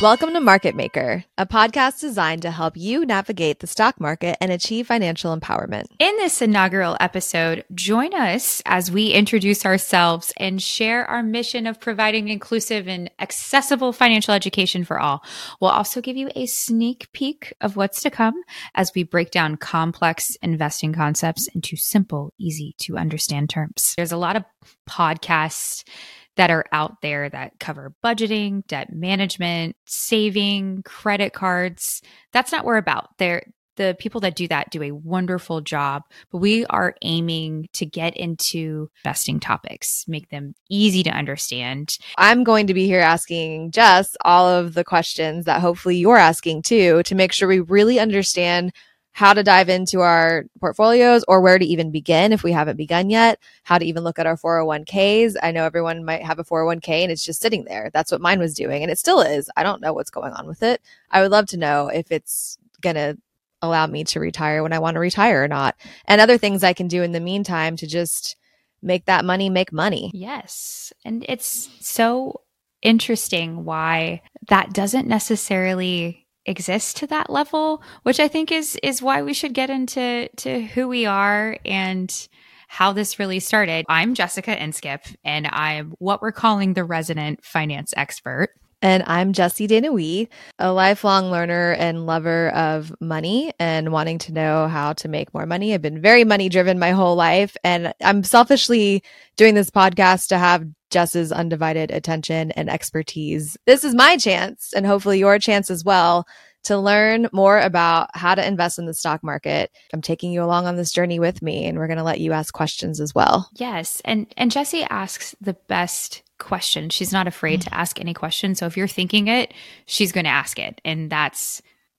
Welcome to Market Maker, a podcast designed to help you navigate the stock market and achieve financial empowerment. In this inaugural episode, join us as we introduce ourselves and share our mission of providing inclusive and accessible financial education for all. We'll also give you a sneak peek of what's to come as we break down complex investing concepts into simple, easy to understand terms. There's a lot of podcasts that are out there that cover budgeting, debt management, saving, credit cards. That's not what we're about. The people that do that do a wonderful job, but we are aiming to get into investing topics, make them easy to understand. I'm going to be here asking Jess all of the questions that hopefully you're asking too, to make sure we really understand how to dive into our portfolios or where to even begin if we haven't begun yet, how to even look at our 401ks. I know everyone might have a 401k and it's just sitting there. That's what mine was doing. And it still is. I don't know what's going on with it. I would love to know if it's going to allow me to retire when I want to retire or not. And other things I can do in the meantime to just make that money make money. Yes. And it's so interesting why that doesn't necessarily exist to that level, which I think is why we should get into who we are and how this really started. I'm Jessica Inskip, and I'm what we're calling the resident finance expert. And I'm Jessie Denouille, a lifelong learner and lover of money and wanting to know how to make more money. I've been very money driven my whole life, and I'm selfishly doing this podcast to have Jess's undivided attention and expertise. This is my chance, and hopefully your chance as well, to learn more about how to invest in the stock market. I'm taking you along on this journey with me, and we're going to let you ask questions as well. Yes. And Jessie asks the best question. She's not afraid to ask any question. So if you're thinking it, she's going to ask it. And that's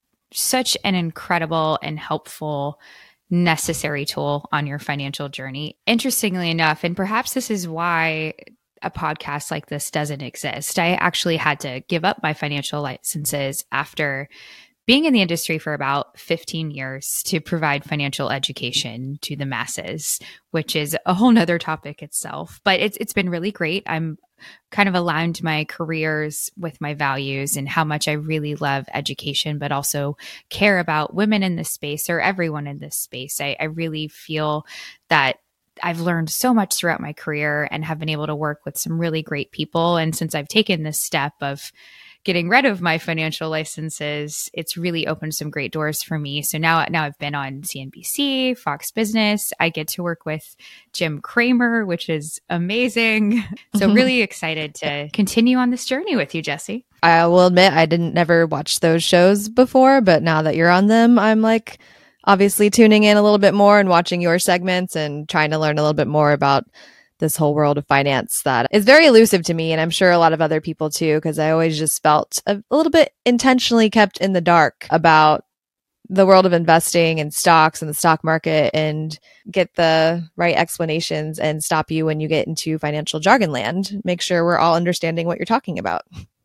such an incredible and helpful, necessary tool on your financial journey. Interestingly enough, and perhaps this is why a podcast like this doesn't exist, I actually had to give up my financial licenses after being in the industry for about 15 years to provide financial education to the masses, which is a whole nother topic itself. But it's been really great. I'm kind of aligned my careers with my values and how much I really love education, but also care about women in this space or everyone in this space. I really feel that I've learned so much throughout my career and have been able to work with some really great people. And since I've taken this step of getting rid of my financial licenses, it's really opened some great doors for me. So now I've been on CNBC, Fox Business. I get to work with Jim Cramer, which is amazing. So really excited to continue on this journey with you, Jessie. I will admit I didn't never watch those shows before, but now that you're on them, I'm like obviously tuning in a little bit more and watching your segments and trying to learn a little bit more about this whole world of finance that is very elusive to me. And I'm sure a lot of other people too, because I always just felt a little bit intentionally kept in the dark about the world of investing and stocks and the stock market, and get the right explanations and stop you when you get into financial jargon land. Make sure we're all understanding what you're talking about.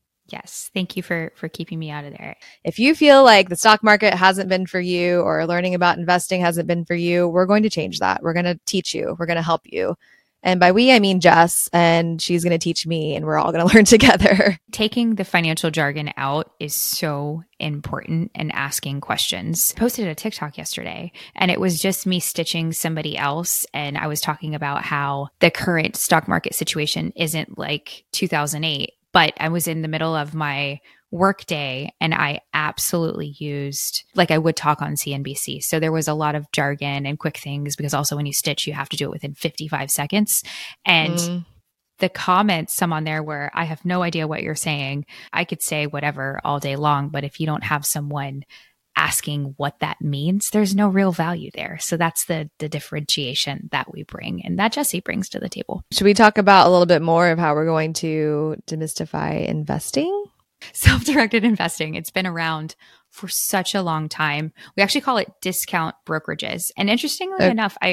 Yes. Thank you for keeping me out of there. If you feel like the stock market hasn't been for you or learning about investing hasn't been for you, we're going to change that. We're going to teach you. We're going to help you. And by we, I mean Jess, and she's going to teach me, and we're all going to learn together. Taking the financial jargon out is so important, and asking questions. I posted a TikTok yesterday, and it was just me stitching somebody else. And I was talking about how the current stock market situation isn't like 2008, but I was in the middle of my workday and I absolutely used, like I would talk on CNBC. So there was a lot of jargon and quick things, because also when you stitch, you have to do it within 55 seconds. And the comments, some on there were, I have no idea what you're saying. I could say whatever all day long, but if you don't have someone asking what that means, there's no real value there. So that's the differentiation that we bring, and that Jessie brings to the table. Should we talk about a little bit more of how we're going to demystify investing? Self-directed investing. It's been around for such a long time. We actually call it discount brokerages. And interestingly enough, I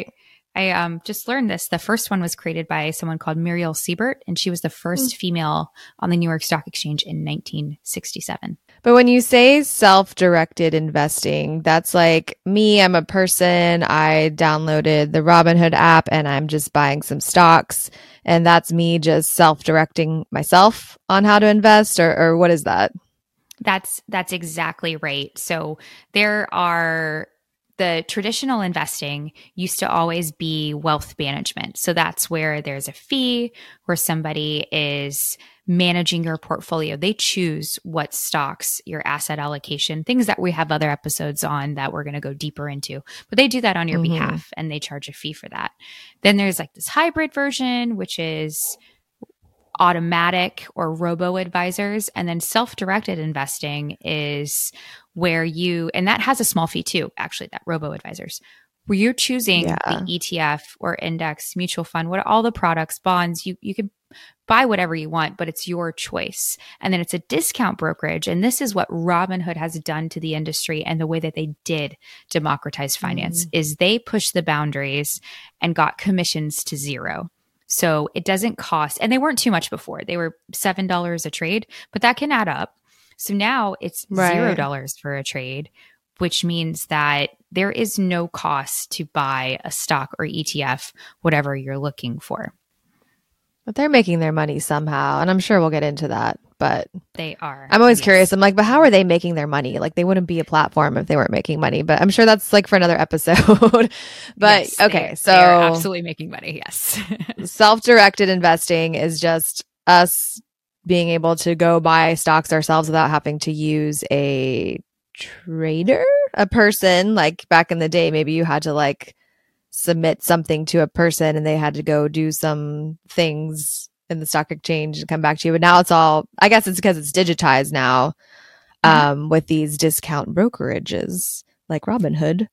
just learned this. The first one was created by someone called Muriel Siebert, and she was the first female on the New York Stock Exchange in 1967. But when you say self-directed investing, that's like me, I'm a person, I downloaded the Robinhood app and I'm just buying some stocks, and that's me just self-directing myself on how to invest, or what is that? That's exactly right. So there are the traditional investing used to always be wealth management. So that's where there's a fee, where somebody is managing your portfolio. They choose what stocks, your asset allocation, things that we have other episodes on that we're going to go deeper into, but they do that on your behalf and they charge a fee for that. Then there's like this hybrid version, which is automatic or robo advisors. And then self-directed investing is where and that has a small fee too, actually, that robo advisors, where you're choosing the ETF or index mutual fund, what all the products, bonds, you can buy whatever you want, but it's your choice. And then it's a discount brokerage. And this is what Robinhood has done to the industry, and the way that they did democratize finance is they pushed the boundaries and got commissions to zero. So it doesn't cost, and they weren't too much before. They were $7 a trade, but that can add up. So now it's $0 for a trade, which means that there is no cost to buy a stock or ETF, whatever you're looking for. But they're making their money somehow, and I'm sure we'll get into that. But they are. I'm always curious. I'm like, but how are they making their money? Like, they wouldn't be a platform if they weren't making money. But I'm sure that's like for another episode. But yes, okay, so they're absolutely making money. Yes. Self-directed investing is just us being able to go buy stocks ourselves without having to use a trader, a person. Like back in the day, maybe you had to like submit something to a person and they had to go do some things in the stock exchange and come back to you. But now it's all, I guess it's because it's digitized now, with these discount brokerages like Robinhood.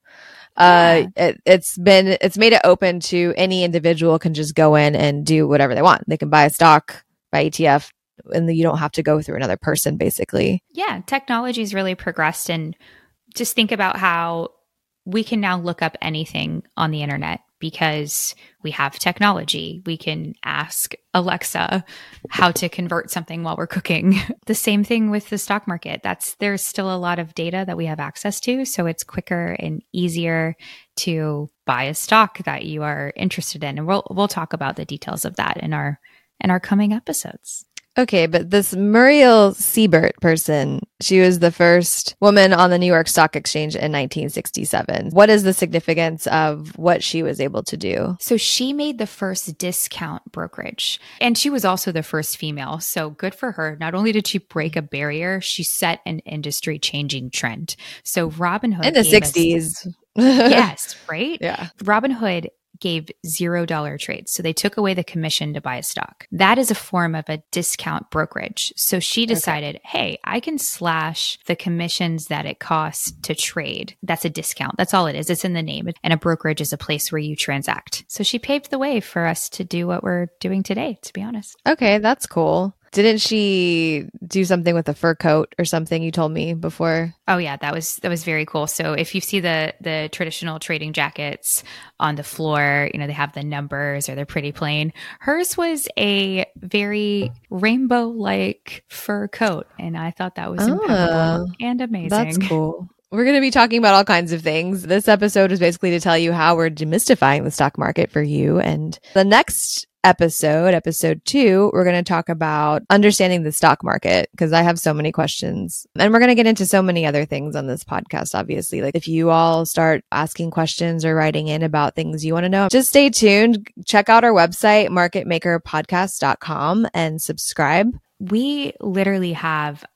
It's made it open to any individual can just go in and do whatever they want. They can buy a stock, buy ETF, and you don't have to go through another person, basically. Yeah, technology's really progressed, and just think about how we can now look up anything on the internet because we have technology. We can ask Alexa how to convert something while we're cooking. The same thing with the stock market. There's still a lot of data that we have access to, so it's quicker and easier to buy a stock that you are interested in. And we'll talk about the details of that in our coming episodes. Okay, but this Muriel Siebert person, she was the first woman on the New York Stock Exchange in 1967. What is the significance of what she was able to do? So she made the first discount brokerage, and she was also the first female. So good for her. Not only did she break a barrier, she set an industry-changing trend. So Robinhood in the 60s. Yes, right? Yeah. Robinhood gave $0 trades. So they took away the commission to buy a stock. That is a form of a discount brokerage. So she decided, hey, I can slash the commissions that it costs to trade. That's a discount. That's all it is. It's in the name. And a brokerage is a place where you transact. So she paved the way for us to do what we're doing today, to be honest. Okay, that's cool. Didn't she do something with a fur coat or something you told me before? Oh yeah, that was very cool. So if you see the traditional trading jackets on the floor, they have the numbers or they're pretty plain. Hers was a very rainbow-like fur coat, and I thought that was impeccable and amazing. That's cool. We're going to be talking about all kinds of things. This episode is basically to tell you how we're demystifying the stock market for you. And the next episode 2, we're going to talk about understanding the stock market, because I have so many questions, and we're going to get into so many other things on this podcast. Obviously, like if you all start asking questions or writing in about things you want to know, just stay tuned. Check out our website, marketmakerpodcast.com, and subscribe. We literally have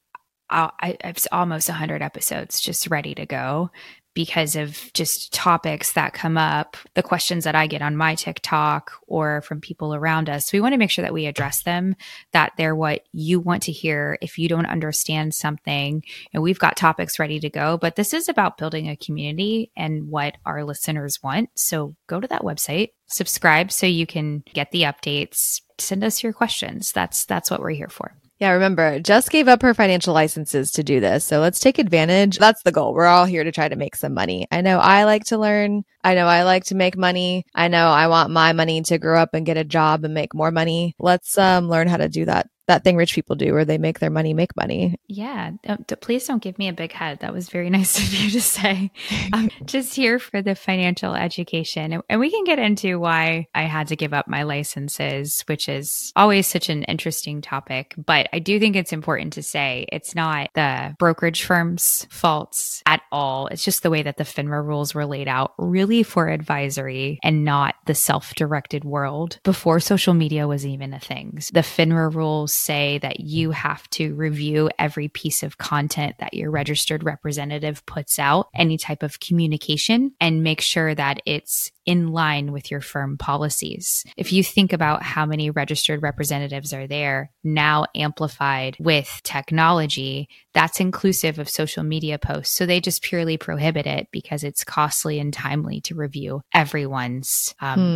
I've almost 100 episodes just ready to go because of just topics that come up, the questions that I get on my TikTok or from people around us. We want to make sure that we address them, that they're what you want to hear. If you don't understand something, and we've got topics ready to go, but this is about building a community and what our listeners want. So go to that website, subscribe so you can get the updates, send us your questions. That's what we're here for. Yeah, remember, Jess gave up her financial licenses to do this. So let's take advantage. That's the goal. We're all here to try to make some money. I know I like to learn. I know I like to make money. I know I want my money to grow up and get a job and make more money. Let's learn how to do that that thing rich people do where they make their money make money. Yeah. Please don't give me a big head. That was very nice of you to say. I'm just here for the financial education. And we can get into why I had to give up my licenses, which is always such an interesting topic. But I do think it's important to say it's not the brokerage firm's faults at all. It's just the way that the FINRA rules were laid out, really for advisory and not the self-directed world before social media was even a thing. The FINRA rules say that you have to review every piece of content that your registered representative puts out, any type of communication, and make sure that it's in line with your firm policies. If you think about how many registered representatives are there now, amplified with technology, that's inclusive of social media posts. So they just purely prohibit it because it's costly and timely to review everyone's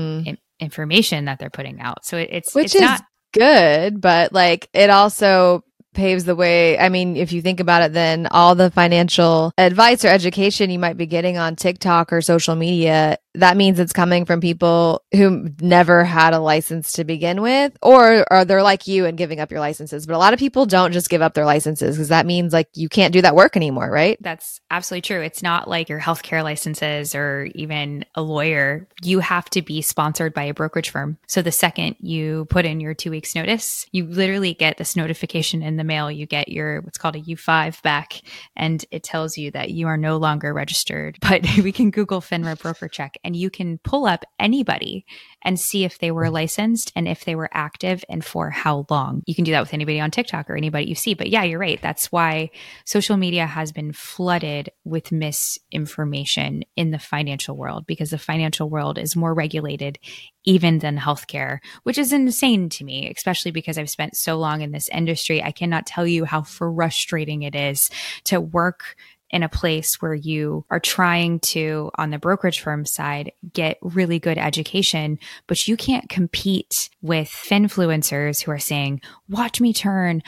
information that they're putting out. So it's not good, but like it also paves the way. I mean, if you think about it, then all the financial advice or education you might be getting on TikTok or social media, that means it's coming from people who never had a license to begin with, or they're like you and giving up your licenses. But a lot of people don't just give up their licenses because that means like you can't do that work anymore, right? That's absolutely true. It's not like your healthcare licenses or even a lawyer. You have to be sponsored by a brokerage firm. So the second you put in your 2 weeks notice, you literally get this notification in the mail. You get your what's called a U5 back, and it tells you that you are no longer registered. But we can Google FINRA broker check, and you can pull up anybody and see if they were licensed and if they were active and for how long. You can do that with anybody on TikTok or anybody you see. But yeah, you're right. That's why social media has been flooded with misinformation in the financial world, because the financial world is more regulated even than healthcare, which is insane to me, especially because I've spent so long in this industry. I cannot tell you how frustrating it is to work in a place where you are trying to, on the brokerage firm side, get really good education, but you can't compete with finfluencers who are saying, watch me turn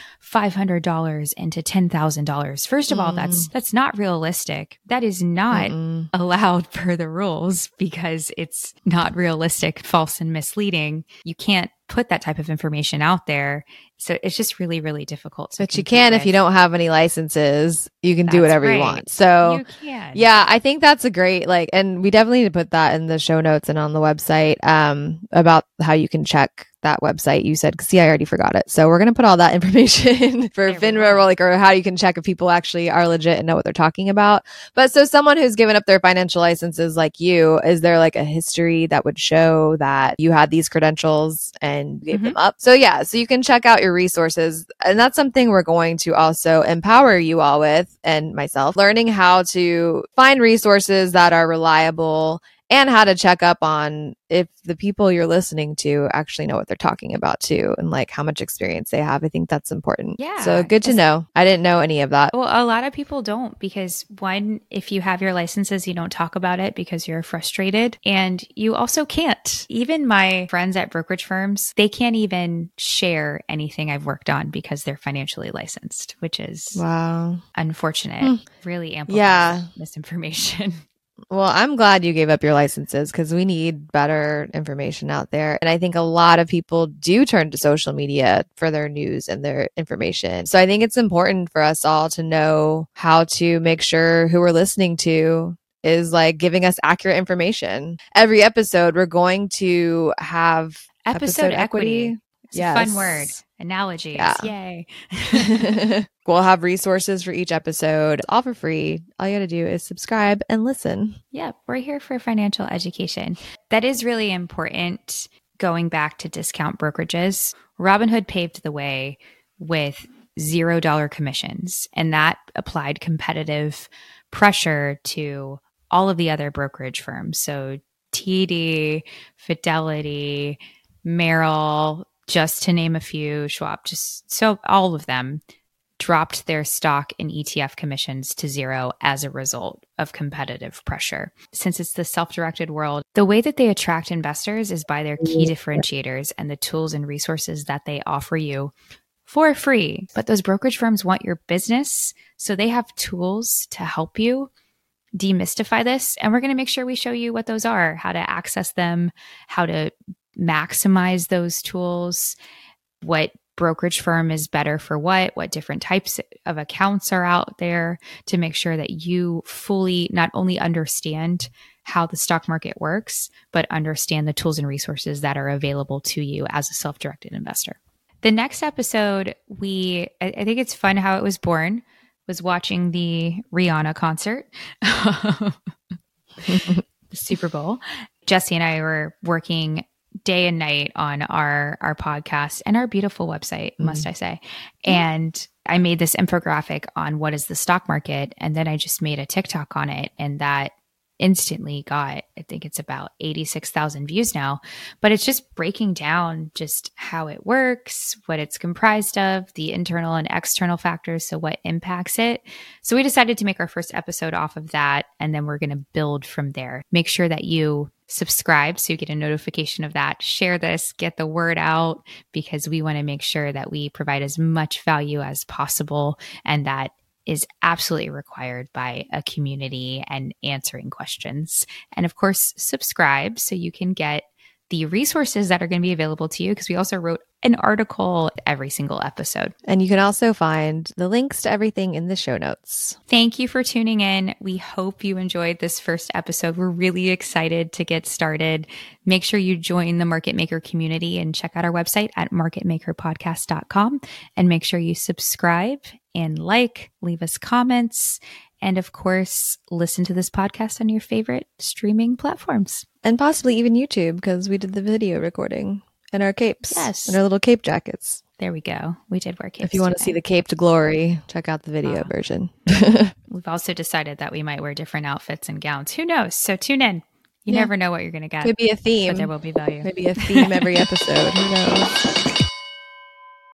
$500 into $10,000. First of all, that's not realistic. That is not allowed per the rules because it's not realistic, false and misleading. You can't put that type of information out there. So it's just really, really difficult. But you can, if you don't have any licenses, you can do whatever you want. So you can. Yeah, I think that's a great, like, and we definitely need to put that in the show notes and on the website, about how you can check that website you said. See, I already forgot it. So we're going to put all that information for FINRA, or how you can check if people actually are legit and know what they're talking about. But so someone who's given up their financial licenses like you, is there like a history that would show that you had these credentials and gave them up? So yeah, so you can check out your resources. And that's something we're going to also empower you all with, and myself, learning how to find resources that are reliable and how to check up on if the people you're listening to actually know what they're talking about too, and like how much experience they have. I think that's important. Yeah. So good to know. I didn't know any of that. Well, a lot of people don't, because one, if you have your licenses, you don't talk about it because you're frustrated, and you also can't. Even my friends at brokerage firms, they can't even share anything I've worked on because they're financially licensed, which is unfortunate. Really amplifies misinformation. Well, I'm glad you gave up your licenses because we need better information out there. And I think a lot of people do turn to social media for their news and their information. So I think it's important for us all to know how to make sure who we're listening to is like giving us accurate information. Every episode, we're going to have episode equity. It's a fun word. Analogies. Yeah. Yay. We'll have resources for each episode, all for free. All you got to do is subscribe and listen. Yeah, we're here for financial education. That is really important. Going back to discount brokerages, Robinhood paved the way with $0 commissions, and that applied competitive pressure to all of the other brokerage firms. So TD, Fidelity, Merrill, just to name a few, Schwab, just so all of them dropped their stock and ETF commissions to zero as a result of competitive pressure. Since it's the self-directed world, the way that they attract investors is by their key differentiators and the tools and resources that they offer you for free. But those brokerage firms want your business, so they have tools to help you demystify this. And we're going to make sure we show you what those are, how to access them, how to maximize those tools, what brokerage firm is better for what different types of accounts are out there, to make sure that you fully not only understand how the stock market works, but understand the tools and resources that are available to you as a self-directed investor. The next episode, I think it's fun how it was born, was watching the Rihanna concert, the Super Bowl. Jesse and I were working day and night on our podcast and our beautiful website, must I say. And I made this infographic on what is the stock market. And then I just made a TikTok on it. And that instantly got, I think it's about 86,000 views now, but it's just breaking down just how it works, what it's comprised of, the internal and external factors. So what impacts it. So we decided to make our first episode off of that. And then we're going to build from there. Make sure that you subscribe so you get a notification of that. Share this, get the word out, because we want to make sure that we provide as much value as possible, and that is absolutely required by a community and answering questions. And of course, subscribe so you can get the resources that are going to be available to you, because we also wrote an article every single episode. And you can also find the links to everything in the show notes. Thank you for tuning in. We hope you enjoyed this first episode. We're really excited to get started. Make sure you join the Market Maker community and check out our website at marketmakerpodcast.com. And make sure you subscribe and leave us comments. And of course, listen to this podcast on your favorite streaming platforms. And possibly even YouTube, because we did the video recording in our capes. Yes. In our little cape jackets. There we go. We did wear capes. If you want to see the caped glory, check out the video version. We've also decided that we might wear different outfits and gowns. Who knows? So tune in. You never know what you're going to get. Could be a theme. But there will be value. Maybe a theme every episode. Who knows?